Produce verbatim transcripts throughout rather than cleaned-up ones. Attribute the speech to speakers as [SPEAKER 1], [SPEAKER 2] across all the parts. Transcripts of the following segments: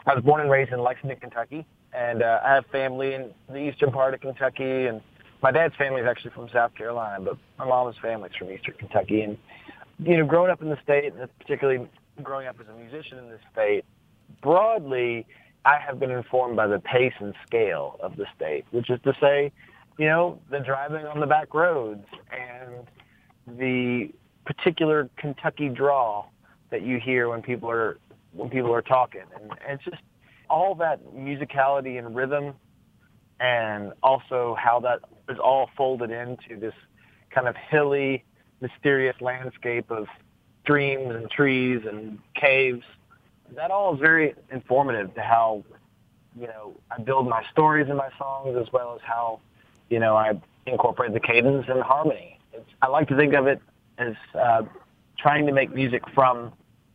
[SPEAKER 1] I was born and raised in Lexington, Kentucky, and uh, I have family in the eastern part of Kentucky, and my dad's family is actually from South Carolina, but my mom's family is from eastern Kentucky. And, you know, growing up in the state, and particularly growing up as a musician in this state, broadly, I have been informed by the pace and scale of the state, which is to say, you know, the driving on the back roads and the particular Kentucky drawl that you hear when people are when people are talking. And, and it's just all that musicality and rhythm, and also how that is all folded into this kind of hilly, mysterious landscape of streams and trees and caves. That all is very informative to how, you know, I build my stories in my songs, as well as how, you know, I incorporate the cadence and harmony. It's, I like to think of it as uh, trying to make music from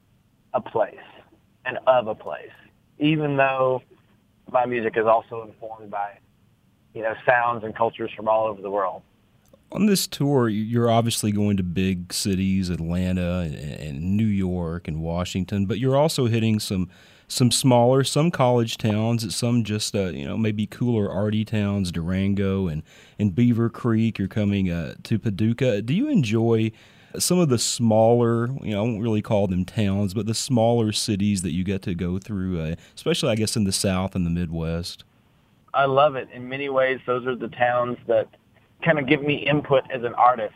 [SPEAKER 1] a place and of a place, even though my music is also informed by, you know, sounds and cultures from all over the world.
[SPEAKER 2] On this tour, you're obviously going to big cities, Atlanta and, and New York and Washington, but you're also hitting some some smaller, some college towns, some just, uh, you know, maybe cooler, arty towns, Durango and, and Beaver Creek. You're coming uh, to Paducah. Do you enjoy some of the smaller, you know, I won't really call them towns, but the smaller cities that you get to go through, uh, especially, I guess, in the South and the Midwest?
[SPEAKER 1] I love it. In many ways, those are the towns that kind of give me input as an artist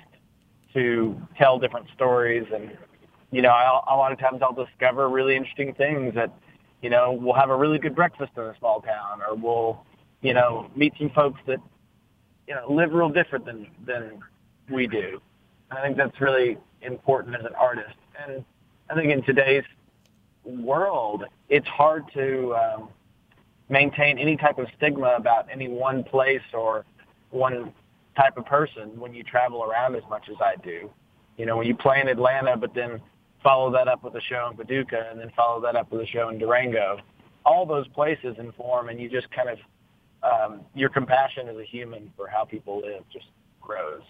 [SPEAKER 1] to tell different stories. And, you know, I, a lot of times I'll discover really interesting things that, you know, we'll have a really good breakfast in a small town, or we'll, you know, meet some folks that, you know, live real different than, than we do. And I think that's really important as an artist. And I think in today's world, it's hard to um, maintain any type of stigma about any one place or one type of person when you travel around as much as I do. You know, when you play in Atlanta, but then follow that up with a show in Paducah, and then follow that up with a show in Durango, all those places inform, and you just kind of, um, your compassion as a human for how people live just grows.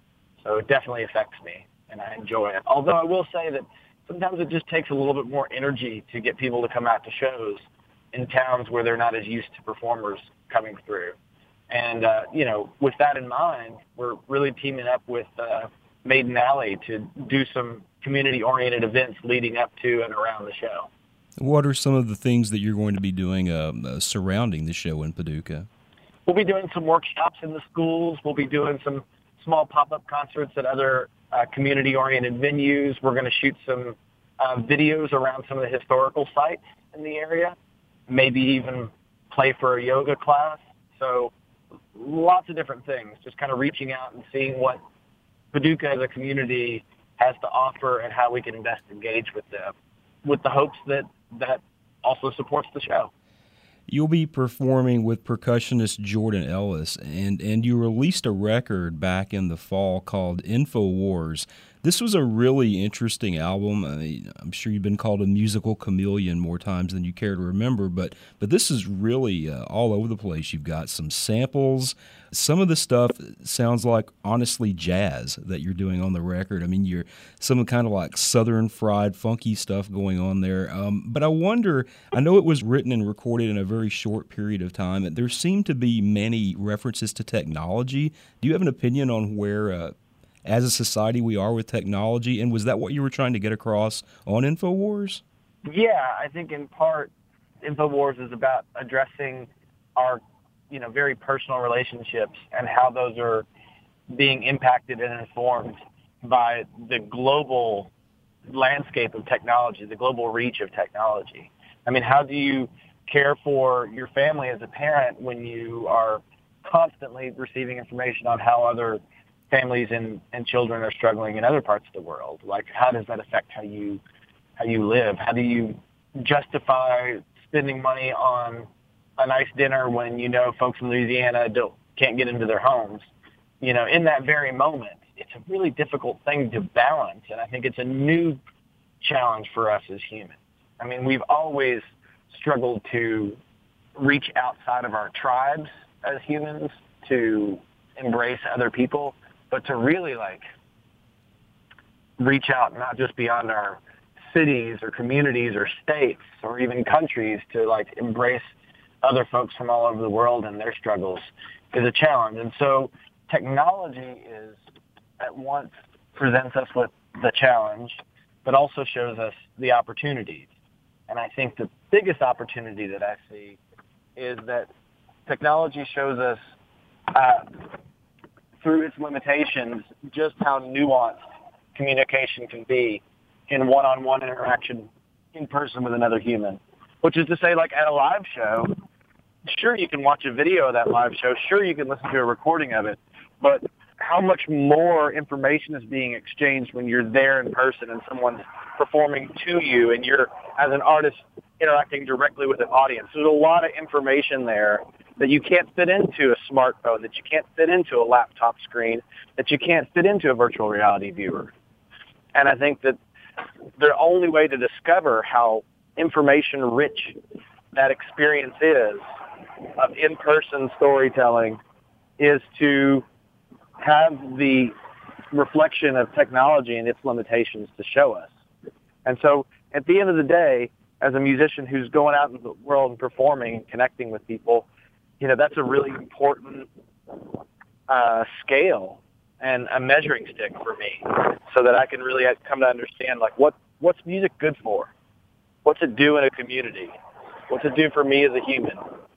[SPEAKER 1] So it definitely affects me, and I enjoy it. Although I will say that sometimes it just takes a little bit more energy to get people to come out to shows in towns where they're not as used to performers coming through. And, uh, you know, with that in mind, we're really teaming up with uh, Maiden Alley to do some community-oriented events leading up to and around the show.
[SPEAKER 2] What are some of the things that you're going to be doing uh, uh, surrounding the show in Paducah?
[SPEAKER 1] We'll be doing some workshops in the schools. We'll be doing some small pop-up concerts at other uh, community-oriented venues. We're going to shoot some uh, videos around some of the historical sites in the area, maybe even play for a yoga class. So lots of different things, just kind of reaching out and seeing what Paducah as a community has to offer and how we can best engage with them, with the hopes that that also supports the show.
[SPEAKER 2] You'll be performing with percussionist Jordan Ellis, and, and you released a record back in the fall called InfoWars. This was a really interesting album. I mean, I'm sure you've been called a musical chameleon more times than you care to remember, but but this is really uh, all over the place. You've got some samples. Some of the stuff sounds like, honestly, jazz that you're doing on the record. I mean, you're some kind of like southern fried funky stuff going on there. Um, but I wonder, I know it was written and recorded in a very short period of time, and there seem to be many references to technology. Do you have an opinion on where, uh, as a society, we are with technology? And was that what you were trying to get across on InfoWars?
[SPEAKER 1] Yeah, I think in part, InfoWars is about addressing our, you know, very personal relationships and how those are being impacted and informed by the global landscape of technology, the global reach of technology. I mean, how do you care for your family as a parent when you are constantly receiving information on how other families and, and children are struggling in other parts of the world? Like, how does that affect how you how you live? How do you justify spending money on a nice dinner when you know folks in Louisiana don't can't get into their homes? You know, in that very moment, it's a really difficult thing to balance, and I think it's a new challenge for us as humans. I mean, we've always struggled to reach outside of our tribes as humans, to embrace other people, but to really, like, reach out not just beyond our cities or communities or states or even countries to like embrace other folks from all over the world and their struggles is a challenge. And so technology is at once presents us with the challenge, but also shows us the opportunities. And I think the biggest opportunity that I see is that technology shows us uh, through its limitations just how nuanced communication can be in one-on-one interaction in person with another human. Which is to say, like at a live show, sure, you can watch a video of that live show. Sure, you can listen to a recording of it. But how much more information is being exchanged when you're there in person and someone's performing to you and you're, as an artist, interacting directly with an audience. There's a lot of information there that you can't fit into a smartphone, that you can't fit into a laptop screen, that you can't fit into a virtual reality viewer. And I think that the only way to discover how information-rich that experience is of in-person storytelling is to have the reflection of technology and its limitations to show us. And so at the end of the day, as a musician who's going out in the world and performing and connecting with people, you know, that's a really important uh, scale and a measuring stick for me so that I can really come to understand, like, what what's music good for? What's it do in a community? What's it do for me as a human?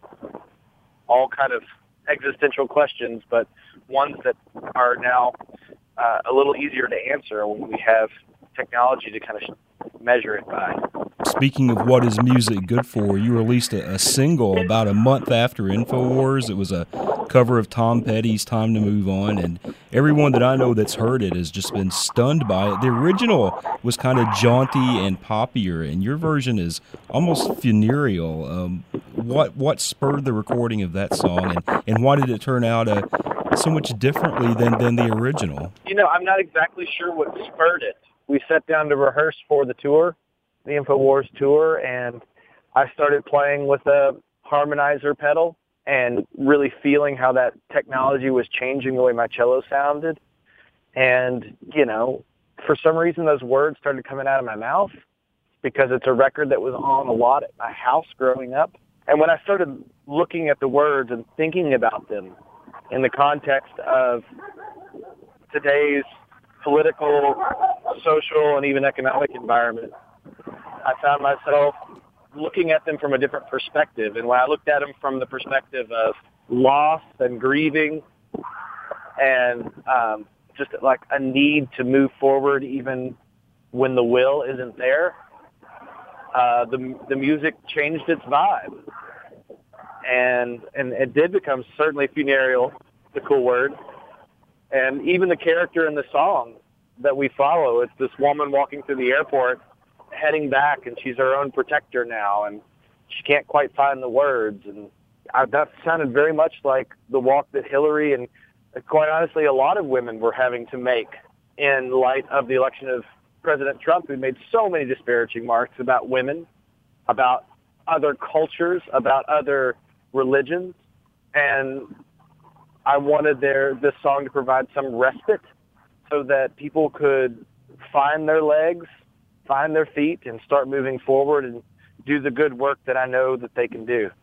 [SPEAKER 1] All kind of existential questions, but ones that are now uh, a little easier to answer when we have technology to kind of measure it by.
[SPEAKER 2] Speaking of what is music good for, you released a, a single about a month after InfoWars. It was a cover of Tom Petty's Time to Move On, and everyone that I know that's heard it has just been stunned by it. The original was kind of jaunty and poppier, and your version is almost funereal. Um, what what spurred the recording of that song, and, and why did it turn out uh, so much differently than, than the original?
[SPEAKER 1] You know, I'm not exactly sure what spurred it. We sat down to rehearse for the tour, the InfoWars tour, and I started playing with a harmonizer pedal and really feeling how that technology was changing the way my cello sounded. And, you know, for some reason those words started coming out of my mouth because it's a record that was on a lot at my house growing up. And when I started looking at the words and thinking about them in the context of today's political, social, and even economic environment, I found myself looking at them from a different perspective. And when I looked at them from the perspective of loss and grieving and um, just like a need to move forward even when the will isn't there, uh, the the music changed its vibe. And and it did become certainly funereal, the cool word. And even the character in the song that we follow, it's this woman walking through the airport heading back, and she's her own protector now, and she can't quite find the words. And I, that sounded very much like the walk that Hillary and, quite honestly, a lot of women were having to make in light of the election of President Trump, who made so many disparaging remarks about women, about other cultures, about other religions. And I wanted their this song to provide some respite so that people could find their legs, find their feet, and start moving forward and do the good work that I know that they can do.